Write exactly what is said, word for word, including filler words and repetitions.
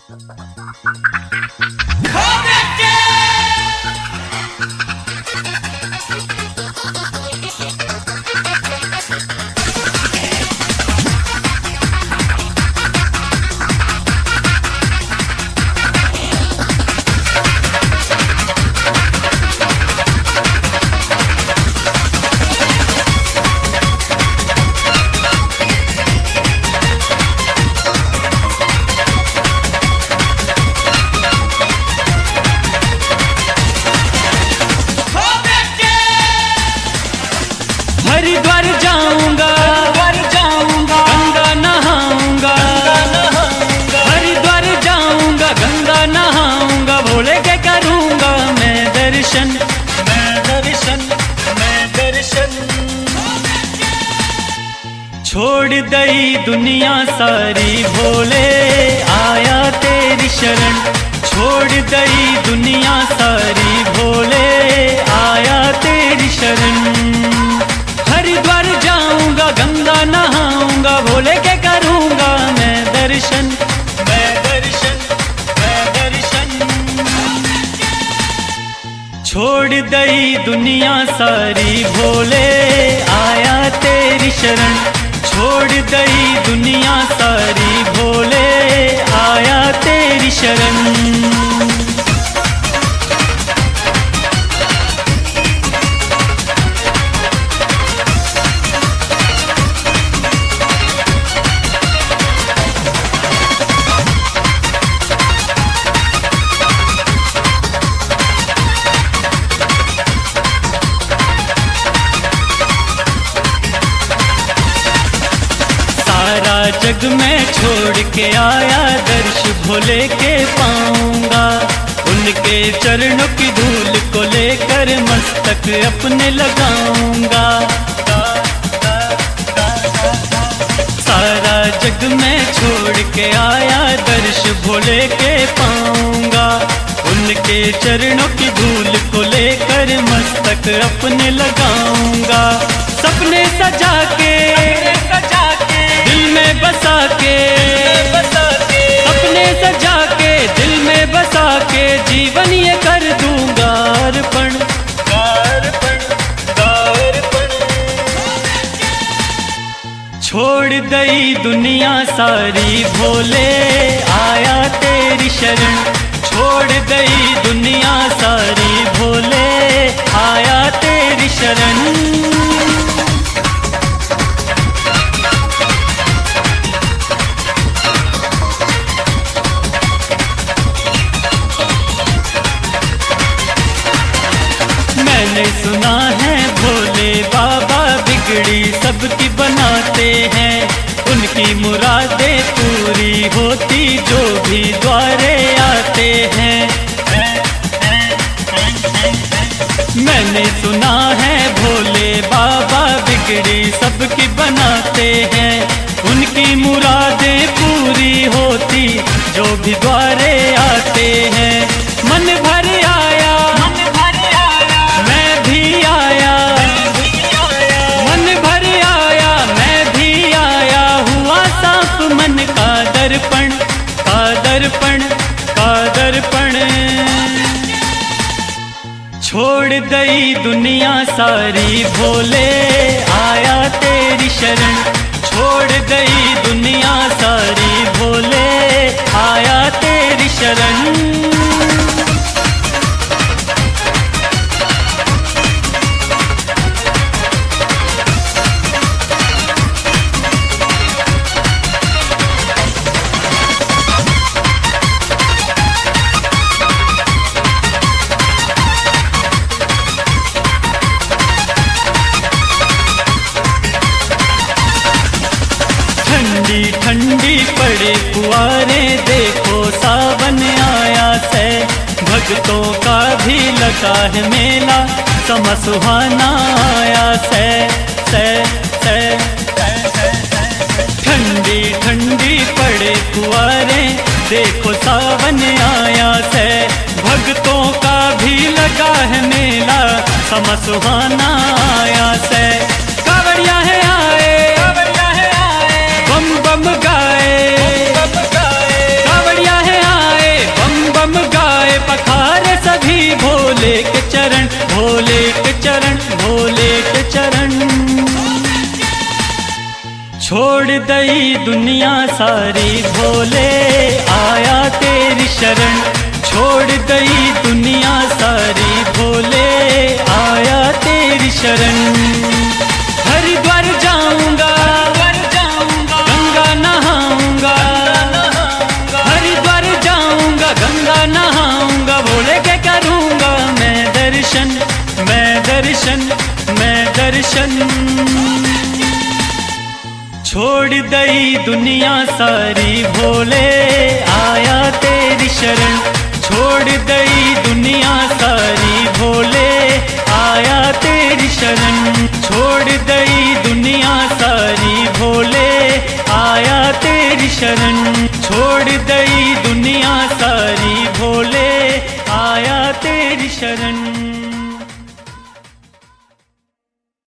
हरिद्वार जाऊंगा, जाऊंगा गंगा नहाऊंगा, हरिद्वार जाऊंगा गंगा नहाऊंगा, भोले के करूंगा मैं दर्शन, मैं दर्शन, मैं दर्शन। छोड़ दई दुनिया सारी भोले आया तेरी शरण, छोड़ दई दुनिया सारी भोले आया तेरी शरण। हरिद्वार जाऊंगा गंगा नहाऊंगा, भोले के करूंगा मैं दर्शन, मैं दर्शन, मैं दर्शन। छोड़ दई दुनिया सारी भोले आया तेरी शरण, छोड़ दई दुनिया सारी भोले आया तेरी शरण। जग में छोड़ के आया दर्श भोले के पाऊंगा, उनके चरणों की धूल को लेकर मस्तक अपने लगाऊंगा। सारा जग में छोड़ के आया दर्श भोले के पाऊंगा, उनके चरणों की धूल को लेकर मस्तक अपने लगाऊंगा। सपने सजा के, सजा के दिल में बसा के, सपने सजा के दिल में बसा के, जीवन ये कर दूंगा अर्पण, अर्पण, अर्पण। छोड़ दई दुनिया सारी भोले आया तेरी शरण, छोड़ दई दुनिया सारी भोले आया तेरी शरण। मैंने सुना है भोले बाबा बिगड़ी सबकी बनाते हैं, उनकी मुरादें पूरी होती जो भी द्वारे आते हैं। मैंने सुना है भोले बाबा बिगड़ी सबकी बनाते हैं, उनकी मुरादें पूरी होती जो भी द्वारे आते हैं। मन भर आया, मैं भी आया, मन भर आया, मैं भी आया, हुआ साफ मन का दर्पण, का दर्पण, का दर्पण। छोड़ दई दुनिया सारी भोले आया तेरी शरण, छोड़ दई दुनिया सारी भोले आया तेरी शरण। ठंडी ठंडी पड़े फुआरे, देखो सावन आया से, भक्तों का भी लगा है मेला, समा सुहाना आया से, से, से, ठंडी ठंडी पड़े फुआरे, देखो सावन आया से, भक्तों का भी लगा है मेला, समा सुहाना आया से। कावड़िया है आए, बम बम गाए, कावड़िया है आए, दुनिया सारी भोले आया तेरी शरण। छोड़ दई दुनिया सारी भोले आया तेरी शरण। हरिद्वार जाऊंगा गंगा नहाऊंगा, हरिद्वार जाऊंगा गंगा नहाऊंगा, भोले के करूंगा मैं दर्शन, मैं दर्शन, मैं दर्शन। छोड़ दई दुनिया सारी भोले आया तेरी शरण। छोड़ दई दुनिया सारी भोले आया तेरी शरण। छोड़ दई दुनिया सारी भोले आया तेरी शरण। छोड़ दई दुनिया सारी भोले आया तेरी शरण।